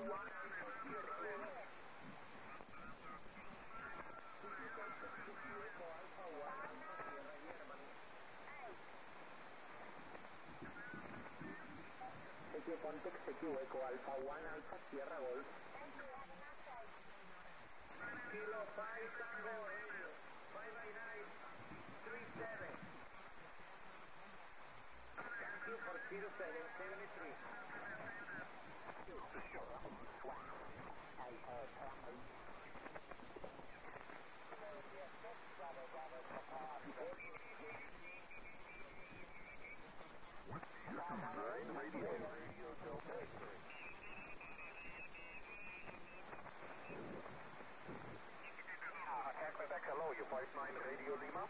1 Alpha Sierra Golf. Alpha 1 Alpha Sierra Germany. CQ contact CQ Echo Alpha 1 Alpha Sierra Golf. Kilo 5 Tango Radio 59937. Thank you for 0773. Radio Delta X-ray. Attack Quebec, hello, you 59 Radio Lima.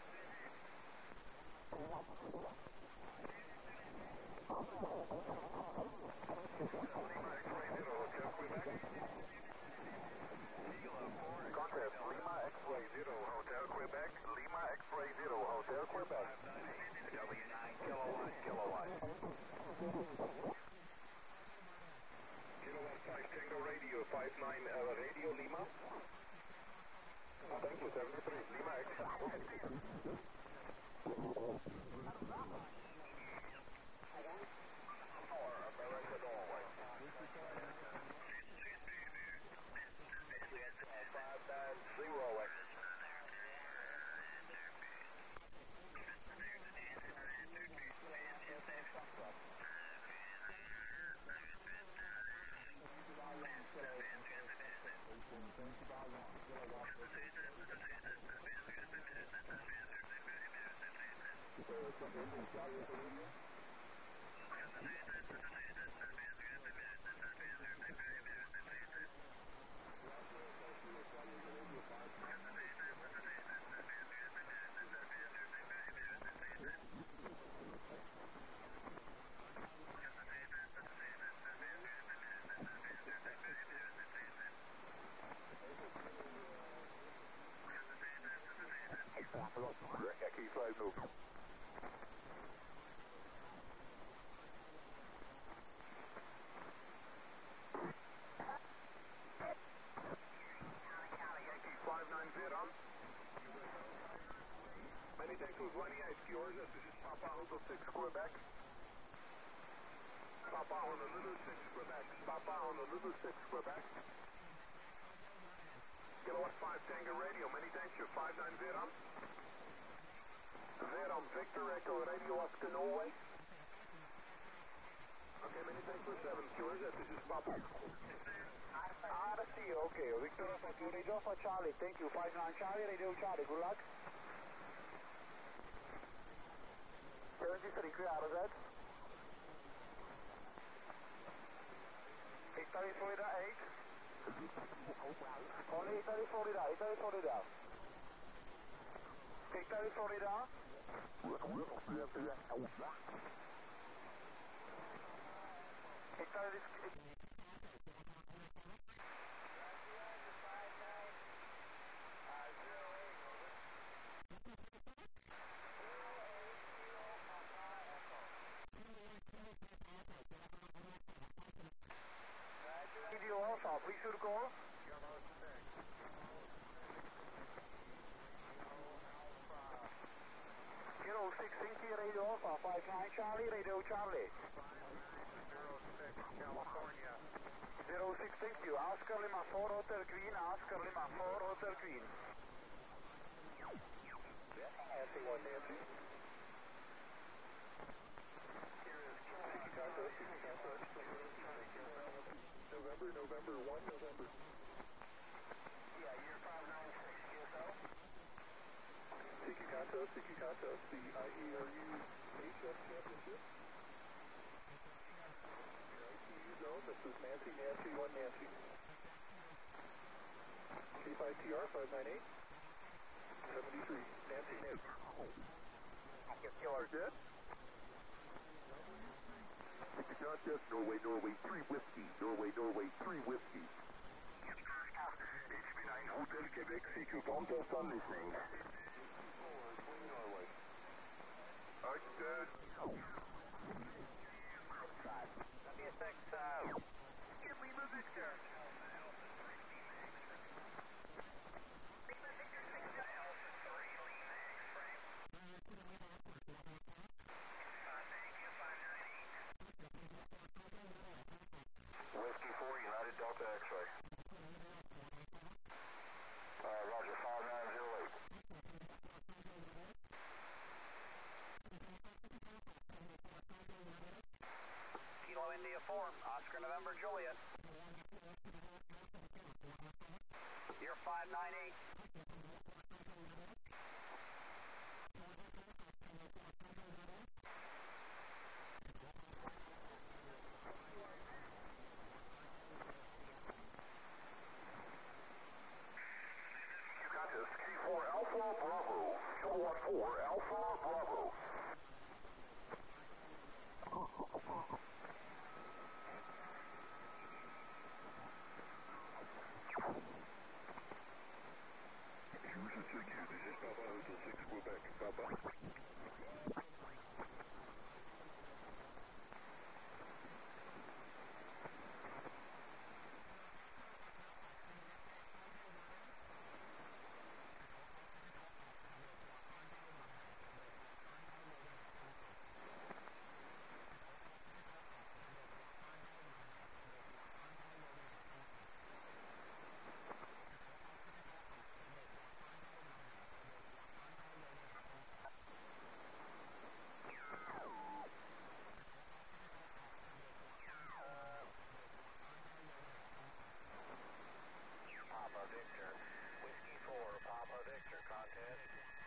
Lima X-ray 0, Hotel Quebec. Contest, Lima X-ray 0, Hotel Quebec. Lima X-ray 0, Hotel Quebec. W9 kilowatt. Kilowatt 5 Tango Radio 59 Radio Lima. Thank you, 73, Lima X. America Norway. 590X. Yankee flight move. Yankee 590. Many thanks for 28 yours. This is Papa Hotel 6 Quebec. Papa Honolulu 6 Quebec. Papa Honolulu 6 Quebec. Kilowatt 5 Tango Radio. Many thanks you 590. Veron Victor Echo Radio Oscar Norway. Okay, many thanks for 7 yours. This is Papa. RC, okay. Victor Echo Radio for Charlie. Thank you. 59 Charlie, Radio Charlie. Good luck. 73, clear out of that. Italy, Florida 8. Only Italy, Florida. Italy, Florida. Italy, Florida. Italy, Radio Alpha, please should call. 06 Inky, Radio Alpha, 59 Charlie, Radio Charlie. 06 California. 06, thank you. Oscar Lima 4 Hotel Queen, Oscar Lima 4 Hotel Queen. Nancy 1 Nancy. November 1 November. Yeah, year 596 QSO. Tiki Contest, the IERU HS Championship. ITU zone, this is Nancy 1 Nancy. K5TR 598. 73, Nancy. Killer dead. Tiki Contest, Norway 3 Whiskey. Norway 3 Whiskey. HB9 Hotel Quebec, CQ Contest on listening. Norway. Understood. WSX, Lima Whiskey 4, United Delta X-ray. Roger, 5908. Kilo India 4, Oscar November Juliet. You're 598. Ski 4 Alpha Bravo. Kilo 4 Alpha Bravo. This is Papa Hotel 6 Quebec. Papa. Papa Victor, Whiskey 4, Papa Victor, contest.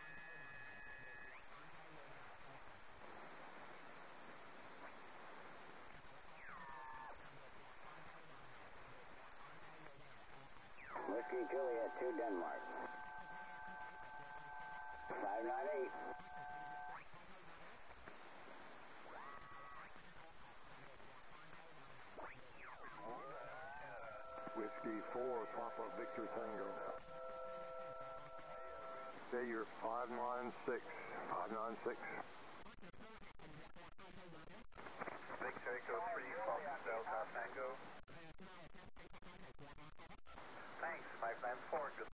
Whiskey Juliet 2 Denmark. 598. Whiskey 4, Papa Victor Tango. Say you're 596. 596. Victor Echo 3, Papa Delta Tango. Thanks, 594. Good.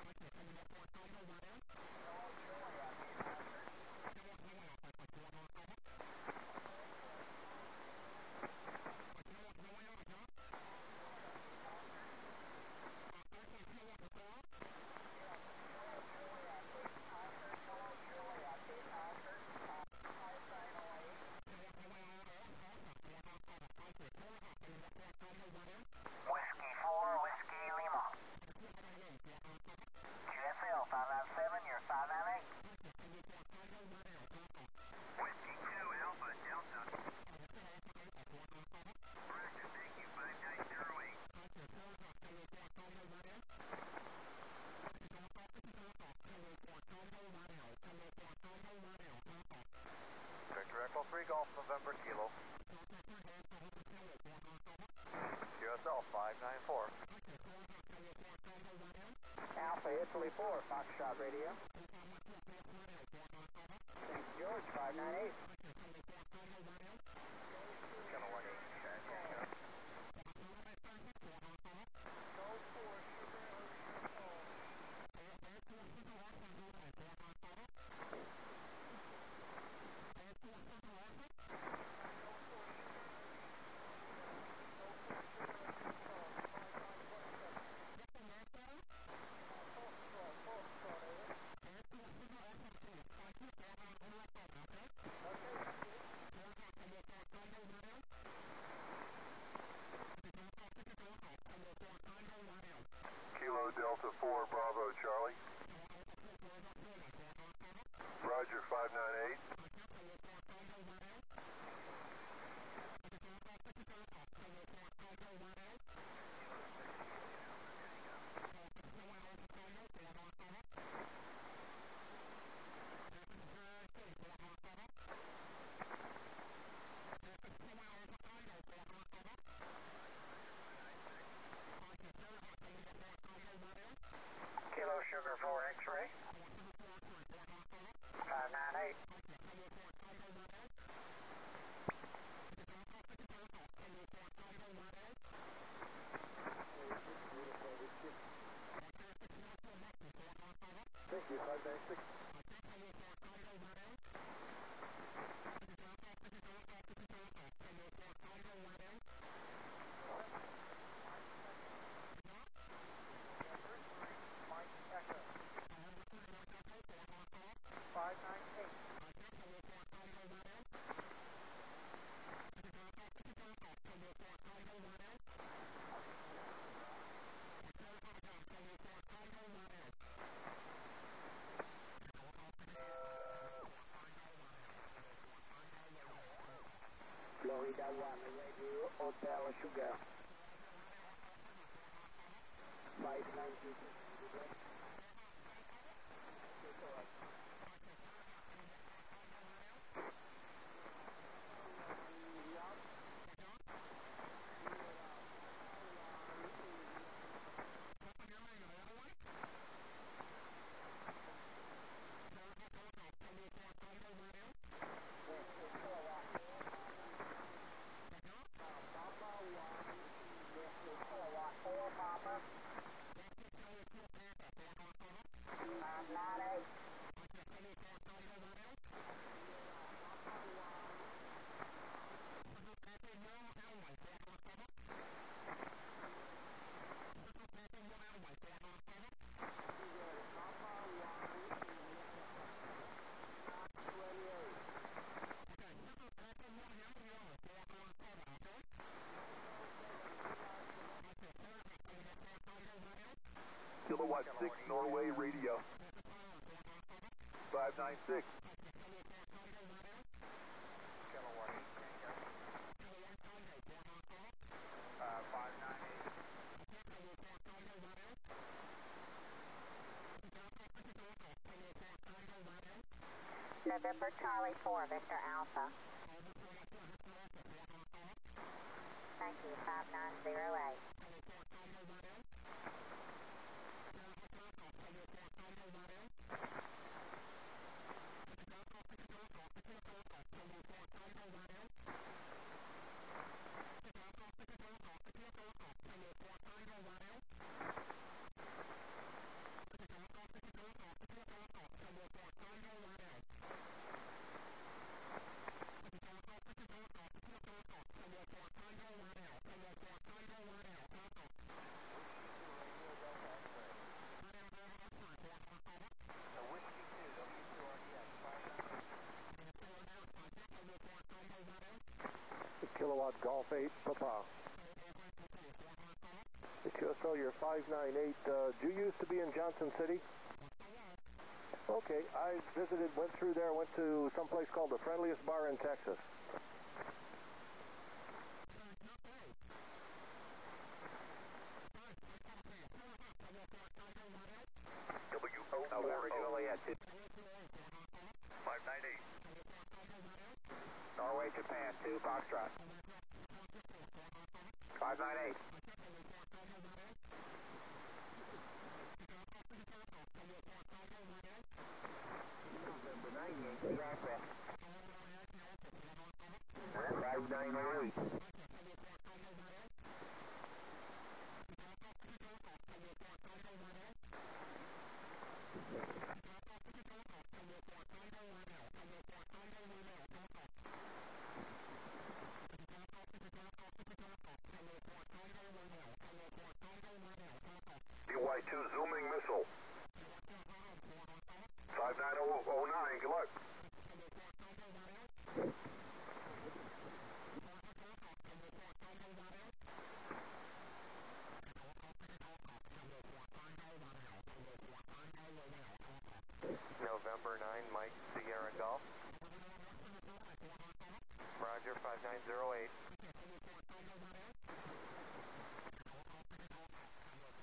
Whiskey 4, Whiskey Lima. QSL 597, you're 598. Whiskey 2, Alpha Delta. Roger, thank you, 5908. Victor Echo 3, Golf November Kilo. QSL 594. Alpha Italy 4, Foxtrot Radio. St. George 598. Kilo 18, Chad Tango. Kilo Delta 4, Bravo Charlie. Roger, 598. Kilo Sugar 4 X-ray. 598. Sugar. 590. Kilowatt 6 Norway radio. 596. Kilowatt 8 Tango. 598. November Charlie 4, Victor Alpha. Thank you, 5908. Kilowatt Golf 8 Papa. QSL, you're 598. Do you used to be in Johnson City? Okay, I visited, went through there, went to some place called the Friendliest Bar in Texas. November Juliet 598. Norway, Japan, 2 Foxtrot. 598. November 98, progress. 598. BY2 zooming missile. 59009, good luck. November 9, Mike Sierra Golf. Roger, 5908.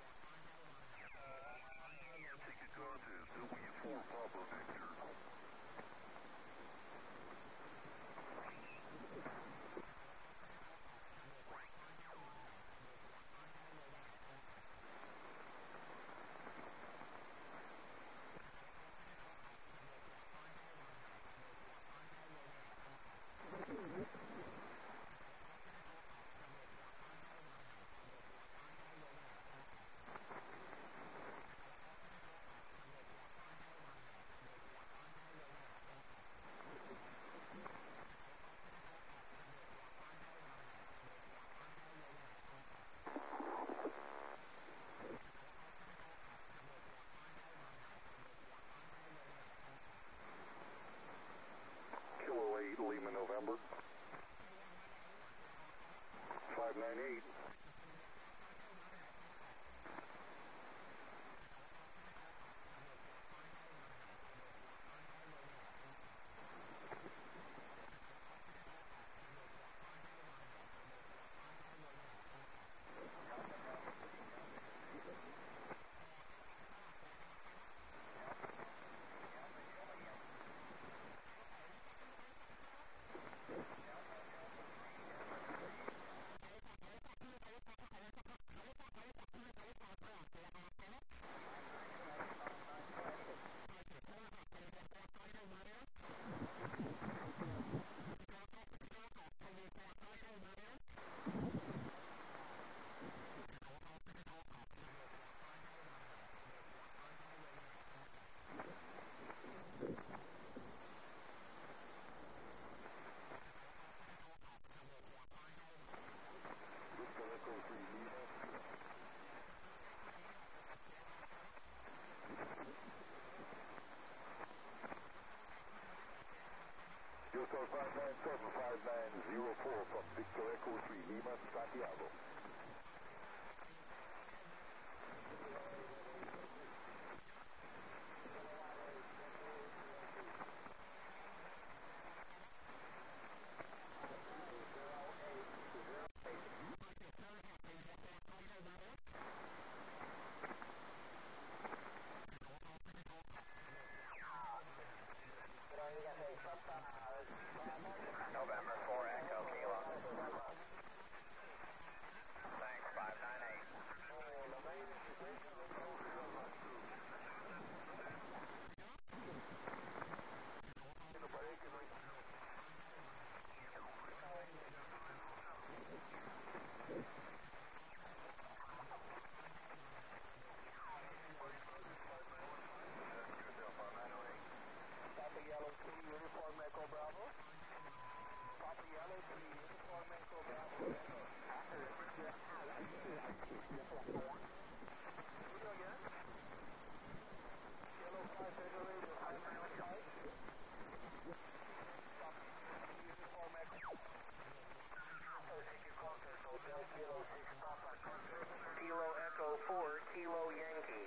Kilo Yankee.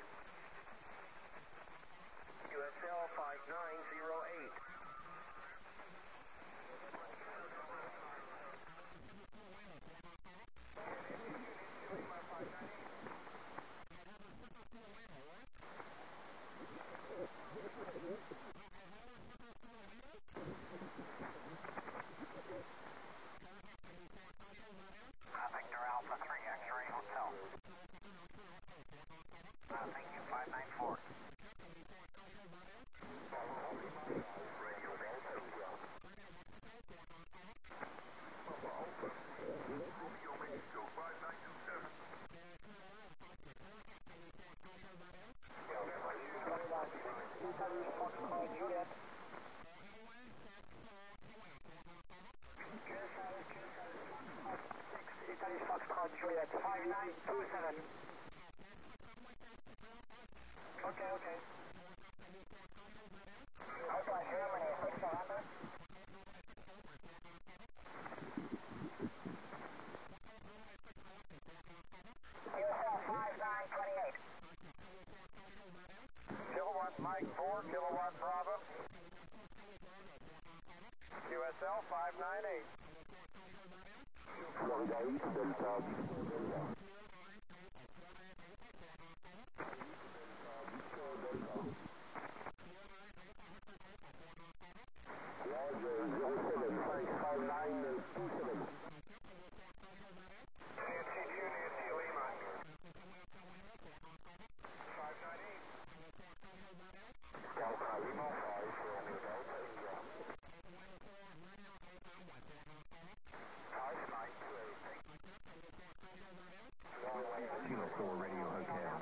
USL 5908. Victor Alpha 3, X-Ray Hotel. Thank you, 594. Radio Delta Eagle. Romeo Mexico 5927. Juliet. Italy Foxtrot Juliet 5927. Okay. Hotel Germany 6 November. USL 5928. Kilowatt Mike 4, Kilowatt Bravo. USL 598. Florida East Delta. Roger, 07, 5927. Nancy 2, Nancy Lima. 598. Delta Lima 5, Romeo Delta India. 598. Kilo 4 Radio Hotel.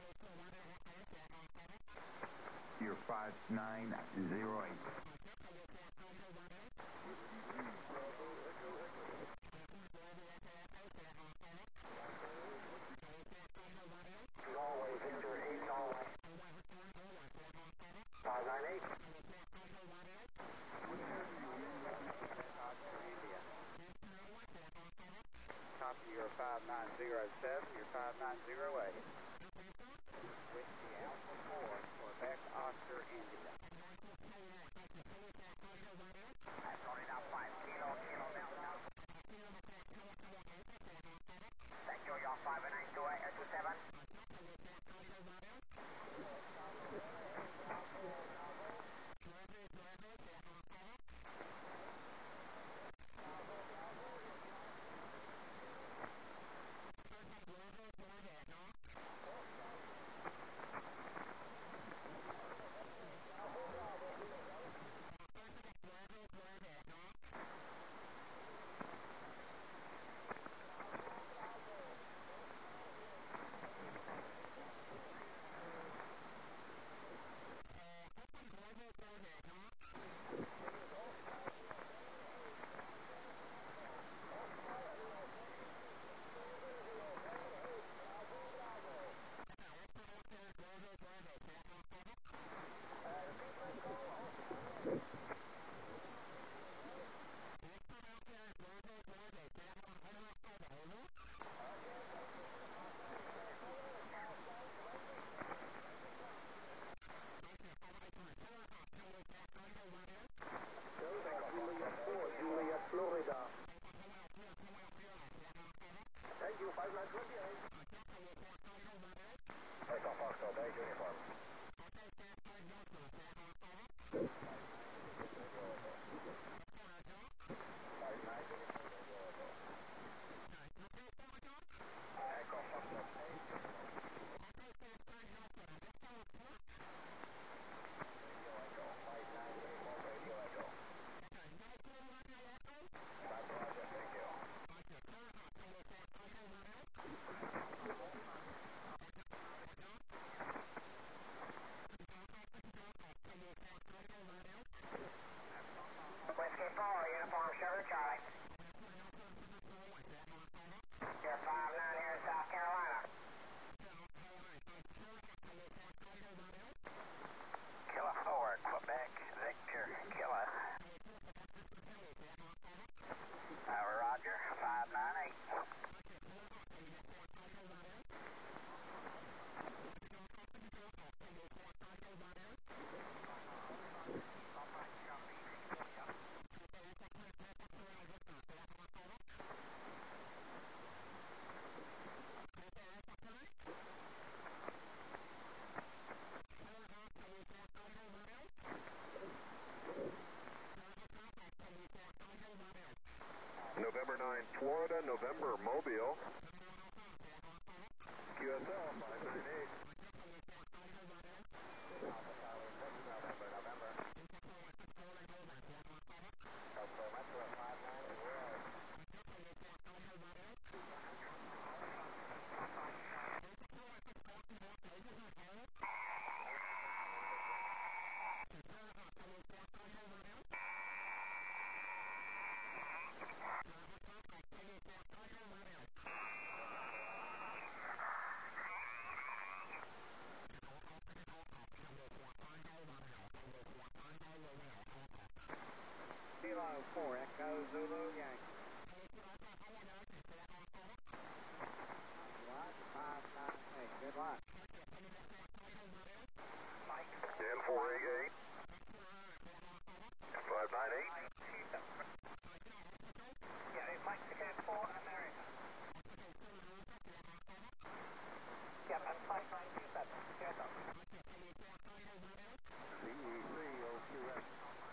You're 5908. Norway Victor 8 Norway. 598. Copy your 5907, your 5908. Whiskey Alpha 4, Quebec, Oscar, India. Florida 5, Kilo Delta. Thank you, your 5928 27. Dan 488. 598. Yeah, it's Mike Again for America. Yeah, that's 5927. Yes, sir. CE3 OQS.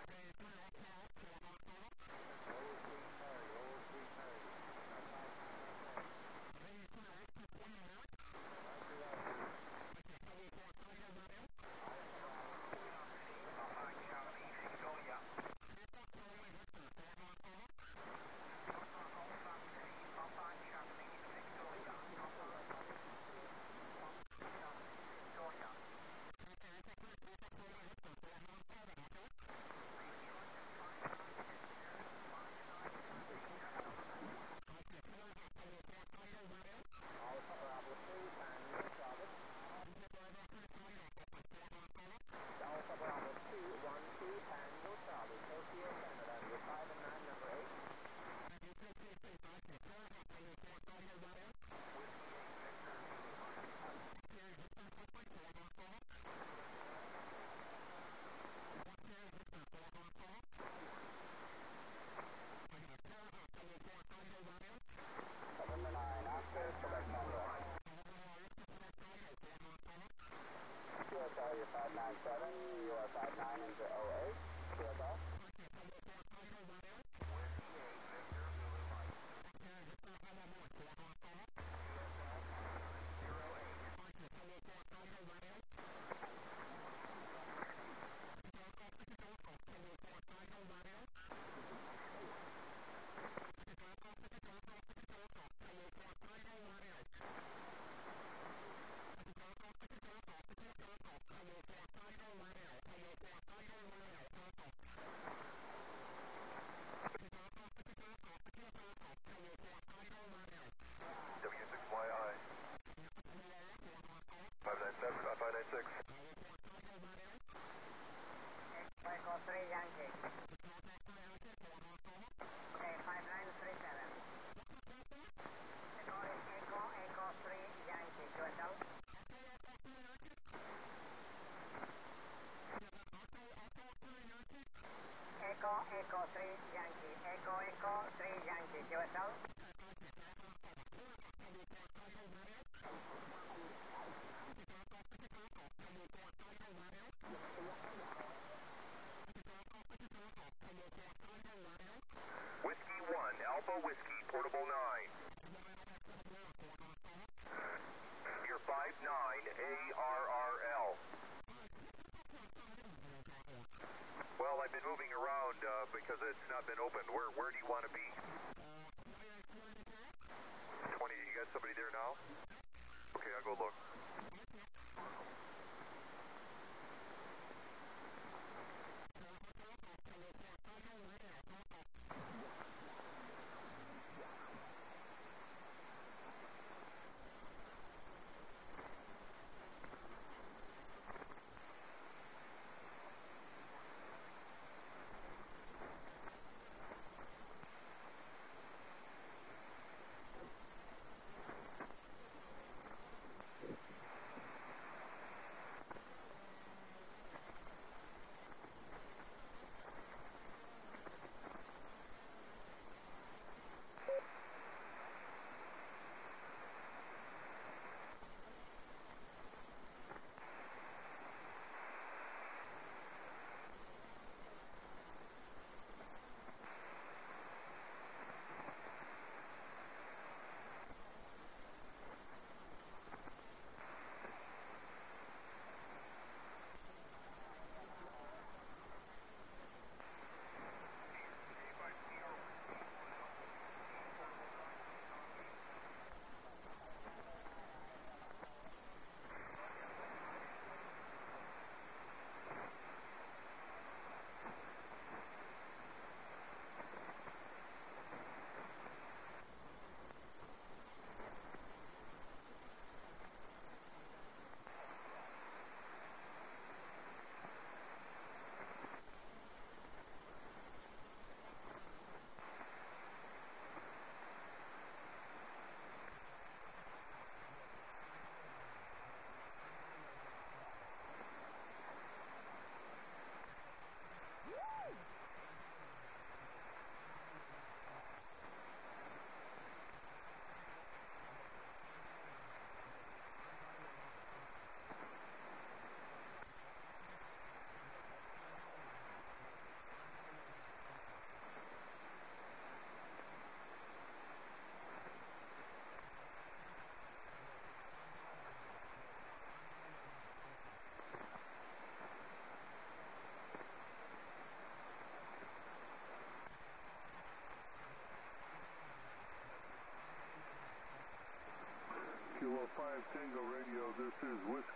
You're 597, you are 59 into 08, QSL. W6YI. 597, 596. Echo 3 Yankee. Okay, 5937. Echo 3 Yankee, QSL. Echo 3 Yankee. Echo 3 Yankee, QSL. Whiskey 1, Alpha Whiskey, portable 9. You're 59 ARRL. Well, I've been moving around because it's not been opened. Where do you want to be? 20, you got somebody there now? Okay, I'll go look.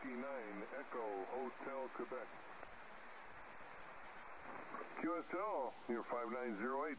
Whiskey 9, Echo, Hotel, Quebec. QSL, you're 5908.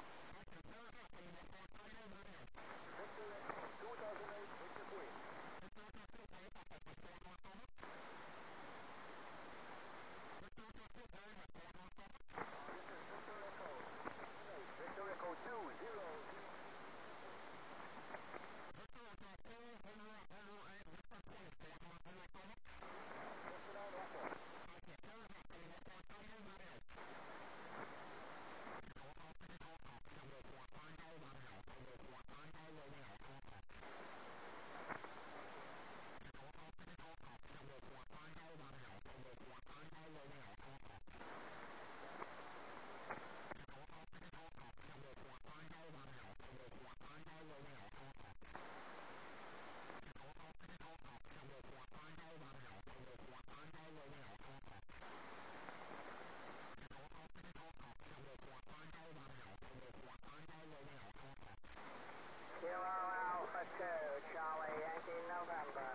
Kilo Alpha 2, Charlie Yankee, November.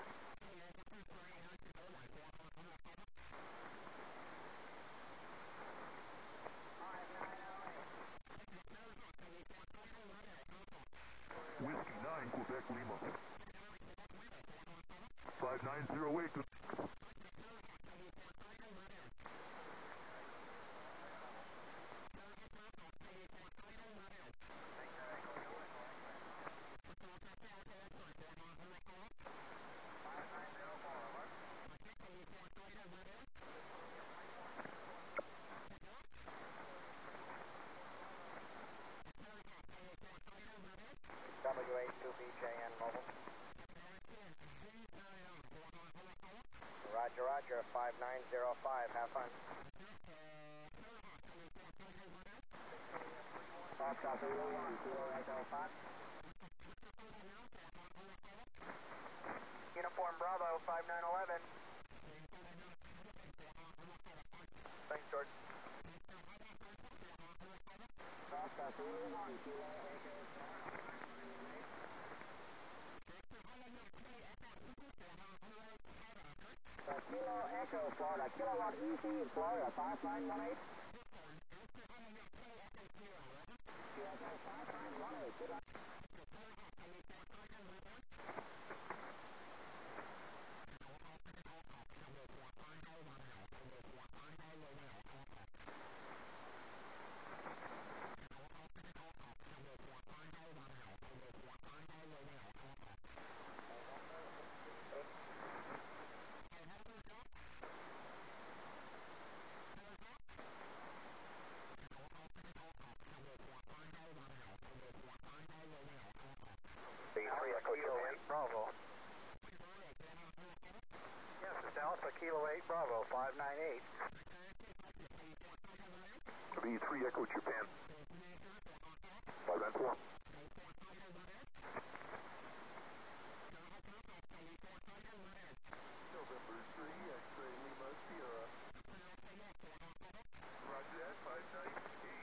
Whiskey 9, Quebec, Lima. 5908. W82BJN Mobile. Roger, roger, 5905, have fun. Foxtrot 301, Kilo Echo 5. Uniform Bravo, 5911. Thanks, George. Foxtrot 301, Kilo Echo 5. Kilo Echo, Florida, Kilowatt EC, Florida, 5918. QSL 5918. Kilo 8 Bravo. Yes, it's Alpha Kilo 8 Bravo, 598. B3 Echo Japan. 594. November 3, X-Ray Lima Sierra. Roger that, 598.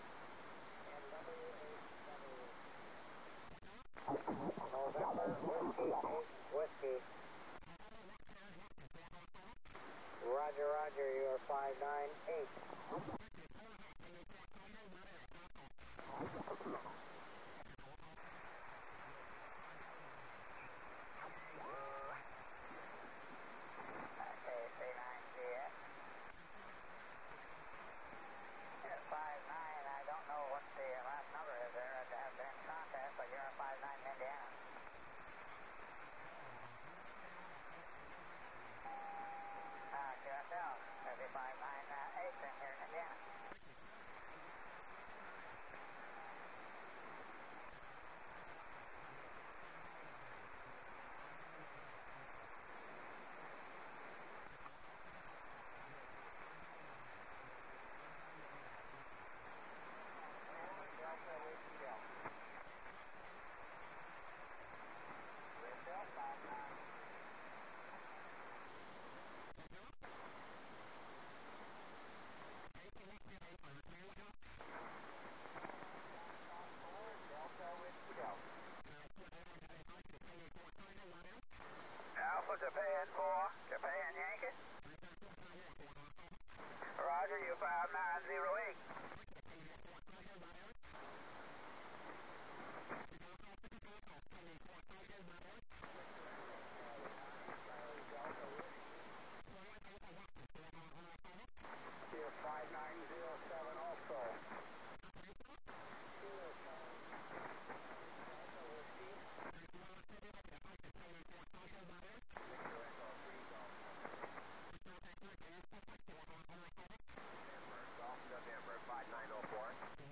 November Whiskey. Roger, roger, you are 598. Okay, 39GX. You're 59, I don't know what the last number is there. I have been in contact, but you're 59 Indiana. QSL, 3598 in here in Indiana. Alpha Japan 4, Japan Yankee. Roger, you 5908. You're 5907 also. November 5904.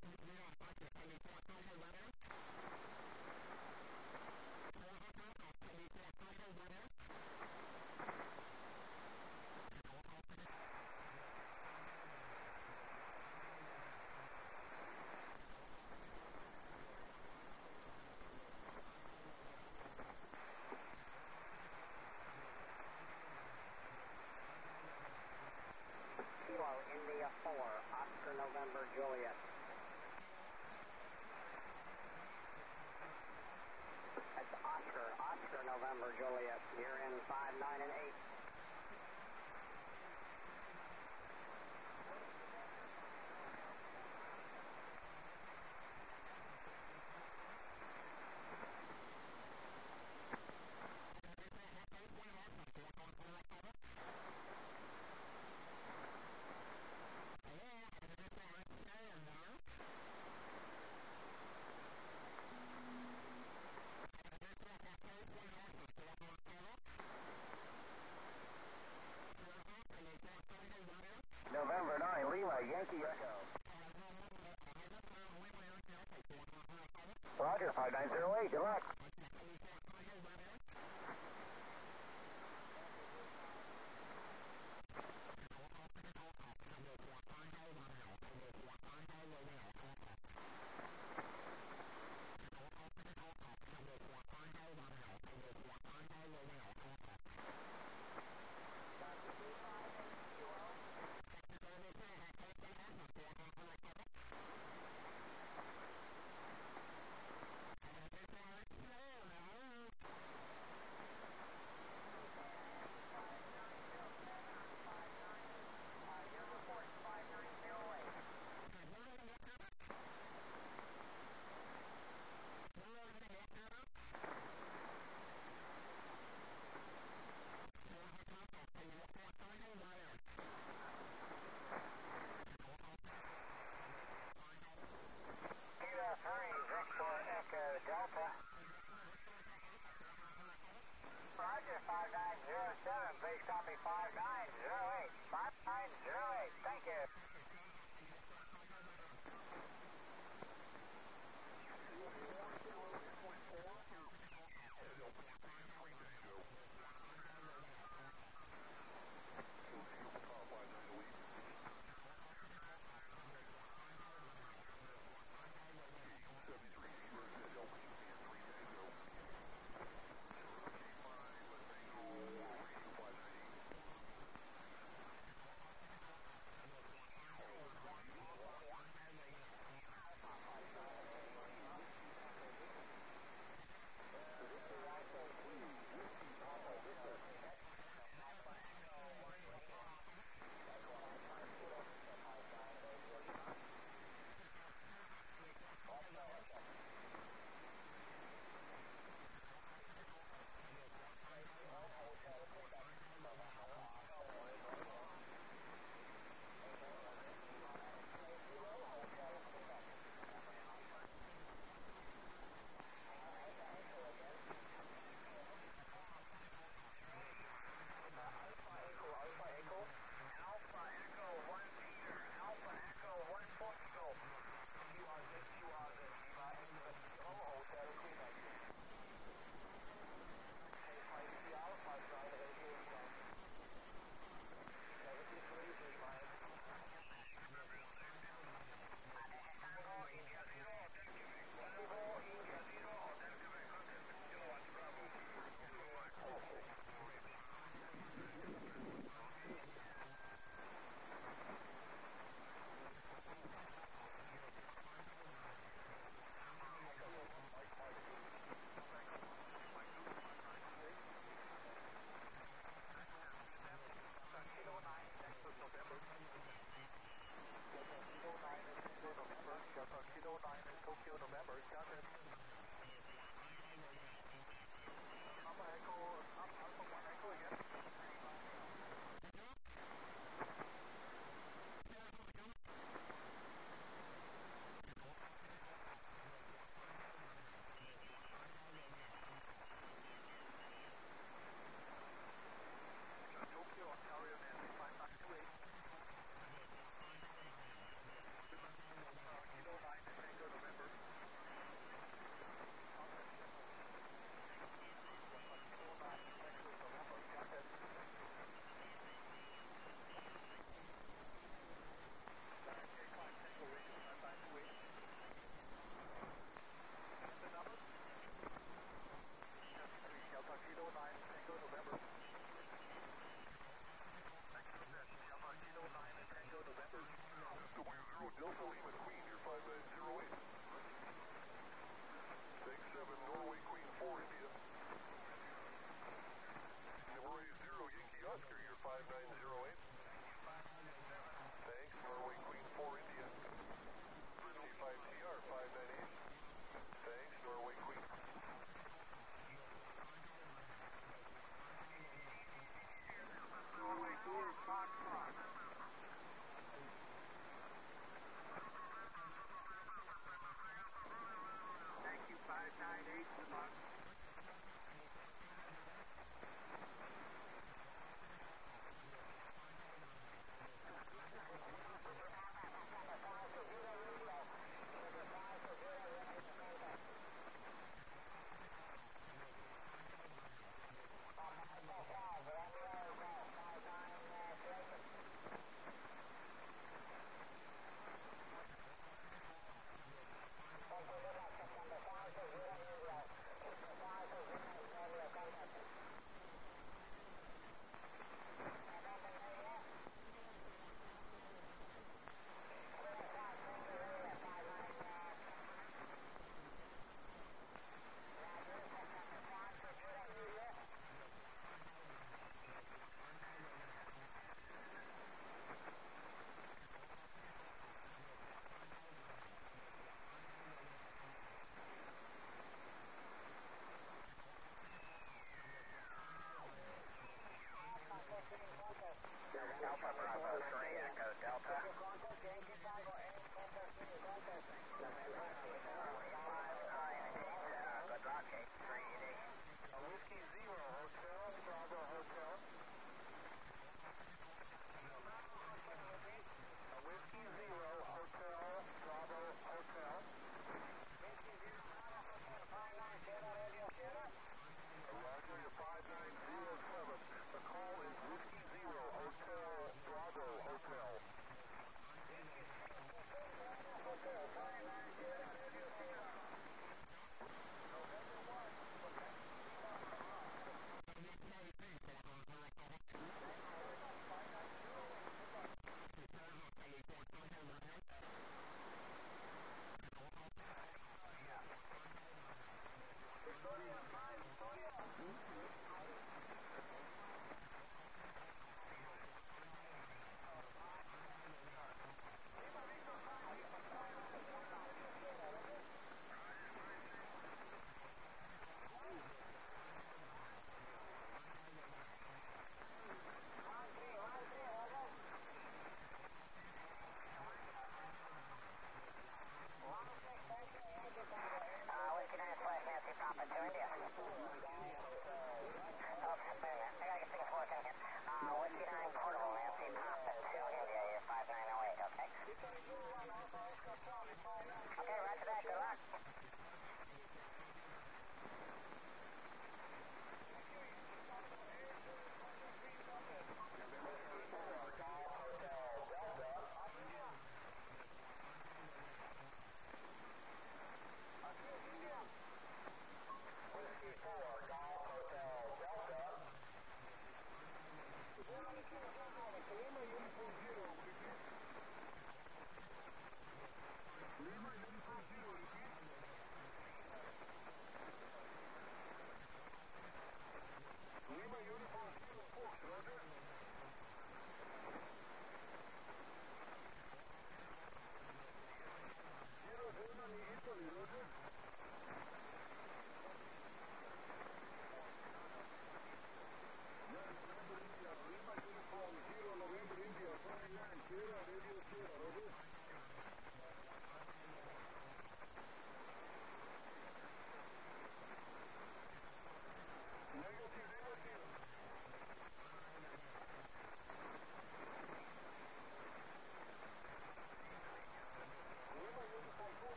Kilo India 4, Oscar November Juliet. That's Oscar November Juliet. You're in 59 and 8. November 9, Lima, Yankee Echo. Roger, 5908, good luck. Delta. Roger, 5907, please copy 5908. 5908, thank you.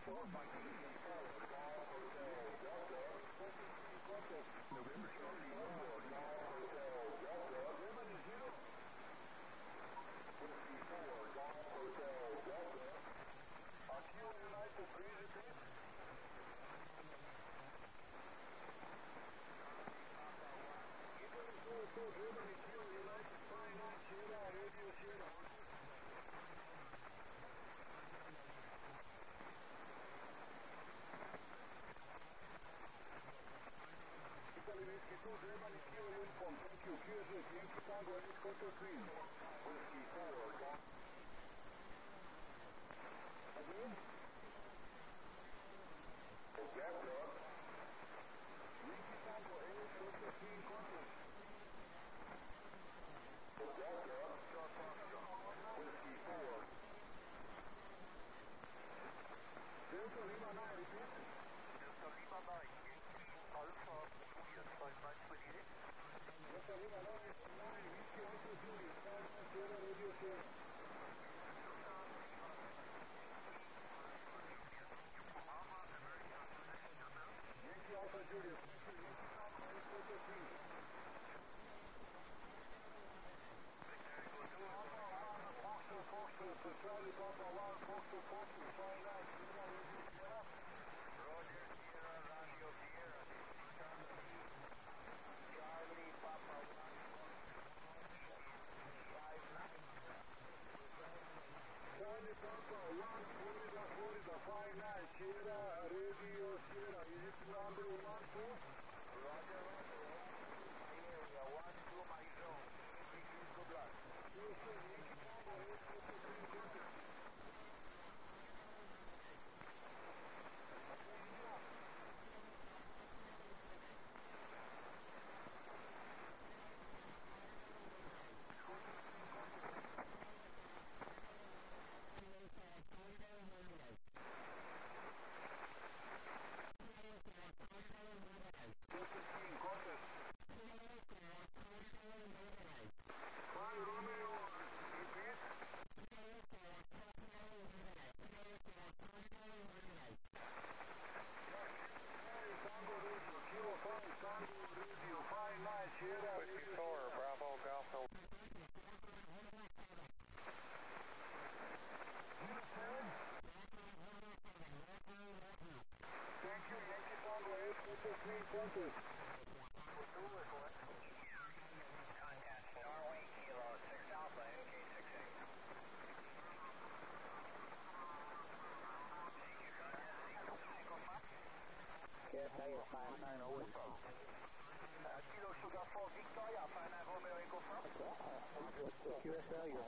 QSL, you're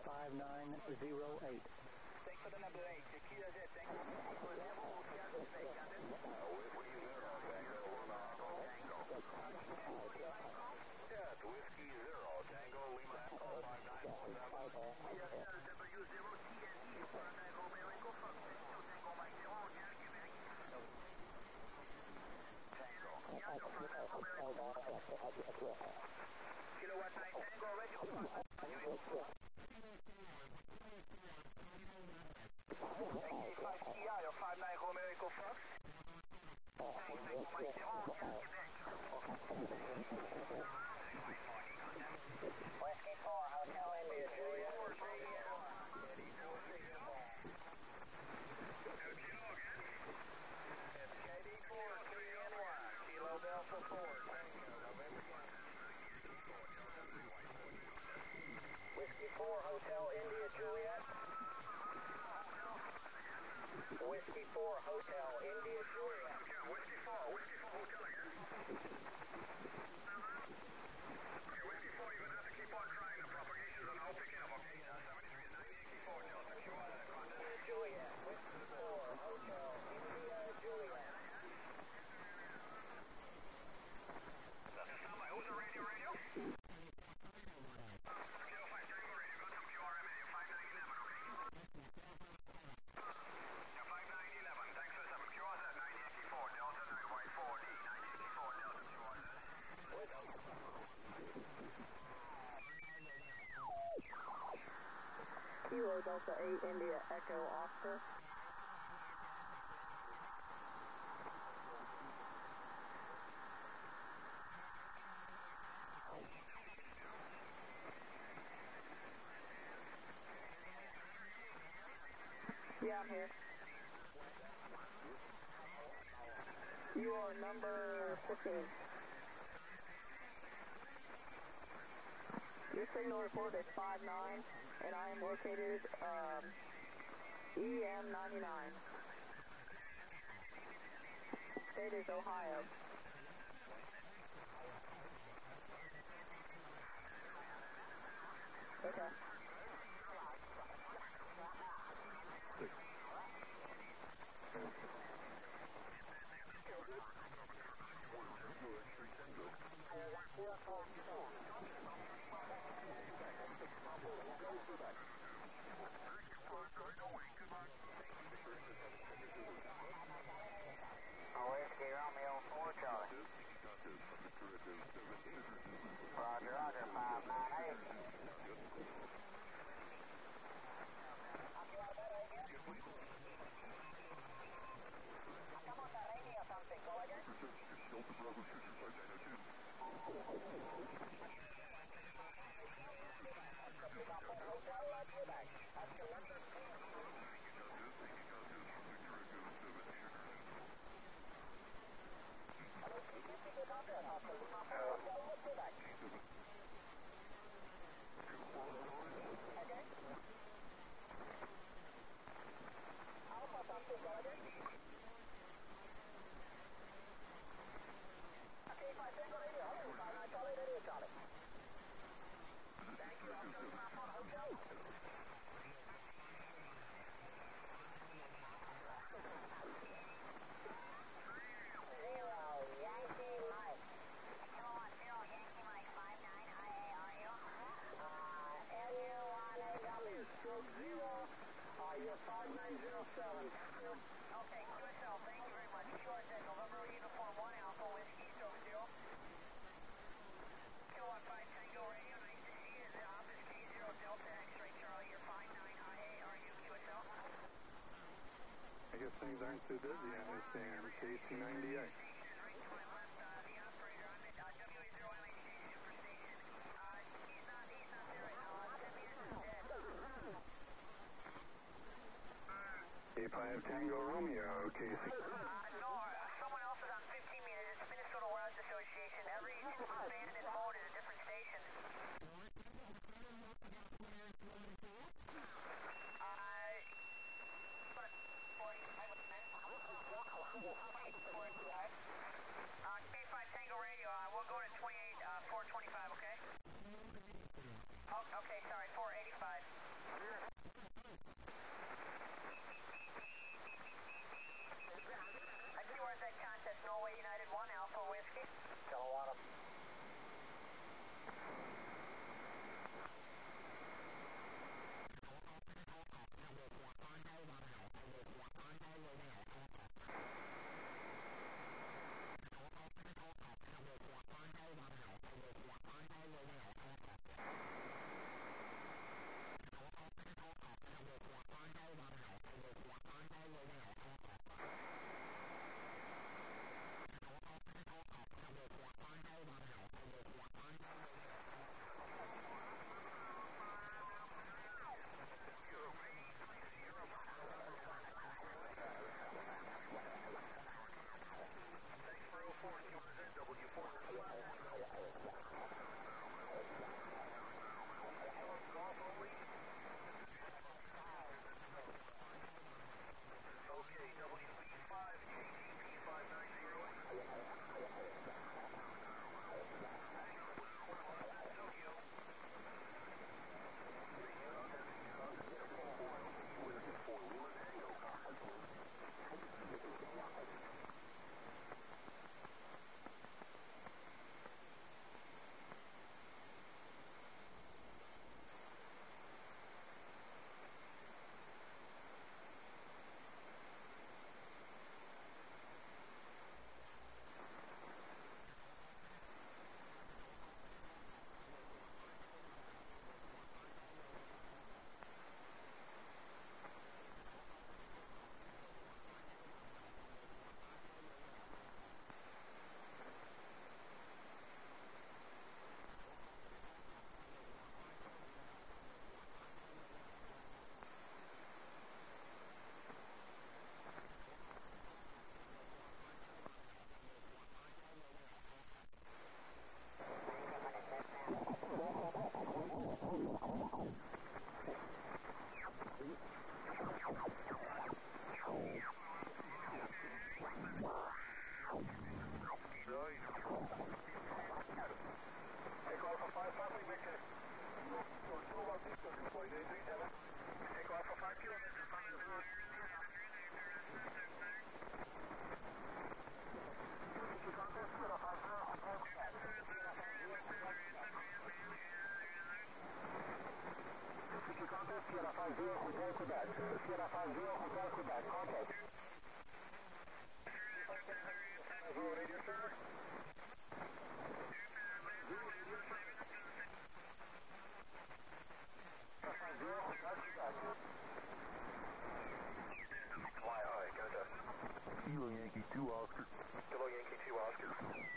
5908. Thanks for the number 8. Tequila Jet, thank you. Jet, Whiskey 0, Tango, Lima Echo 5947. W0TNE, Fahrenheit Romeo Echo Fox. Tango Mike 0, Hotel Quebec. Tango. Kilowatt 9 Tango, Radio Fox. XA5TI, 59 Romeo Echo Fox. Tango Mike 0, Hotel Quebec. Whiskey 4, Hotel India, Juliet. KD4, 3N1, Kilo Delta 4, Tango, November Yankee. Whiskey 4, Hotel India, Juliet. Whiskey 4, Hotel India, Juliet. Whiskey 4 Hotel again. Okay, Whiskey 4, you're going to have to keep on trying. The propagations are now picking up, okay? 73 is 9884, Delta QR, contact. Juliet, Whiskey 4, Hotel India, Juliet. Standby, who's on radio? Kilo 5 Tango Radio, got some QRM here, 5911, okay? Yeah, 5911, thanks for the 7 QRZ, 9084, Delta 9Y4D, 9084, Delta QRZ. Kilo Delta 8 India Echo Oscar. Yeah, I'm here. You are number 15. Your signal report is 59, and I am located EM99. State is Ohio. Okay. Whiskey Romeo 4 Charlie. Roger, roger, 598. You're 5907. Okay, QSL, thank you very much. QRZ November Uniform 1 Alpha Whiskey Stroke 0. Kilowatt 5 Tango Radio, nice to see you. Is it Office K0 Delta X-Ray Charlie, you're 59IA, are you QSL? I guess things aren't too busy on this thing, KC98. Right to my left, the operator, I'm at WA0MHC Superstation. He's not there right now, 10 meters is dead. A5 Tango Romeo, KC. No, someone else is on 15 meters. It's Minnesota Warehouse Association. Every band and mode is a different station. K5 Tango Radio, we'll go to 28, 425, okay? Oh, okay, sorry, 485. QRZ contest, Norway United 1, Alpha Whiskey. Kilowatt. Sierra 50, request feedback. Okay. Radio server. Fly high, go to Kilo Yankee 2 Oscar. Kilo Yankee 2 Oscar.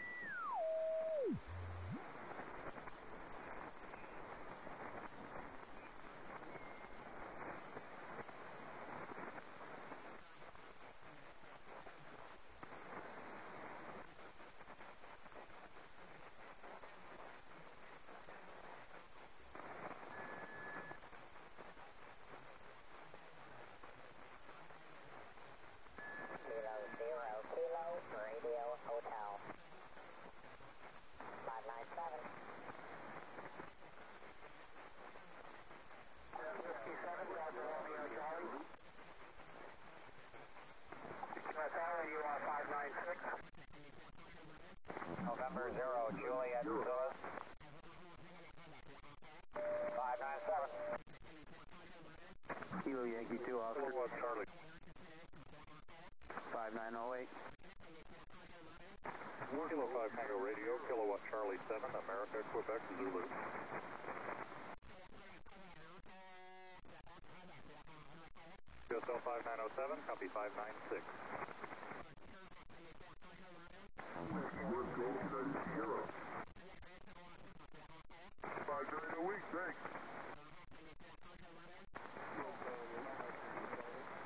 Kilo, Radio Hotel. 597. 57, Delta Romeo Charlie. QSL, you are 596. November 0, Juliet Zulu. 597. Kilo Yankee 2 Oscar. Kilowatt Charlie. 5908. Kilo 5 Tango Radio, Kilowatt Charlie 7, America, Quebec, Zulu. QSL 5907, copy 596. Sierra. 5 during the week, thanks.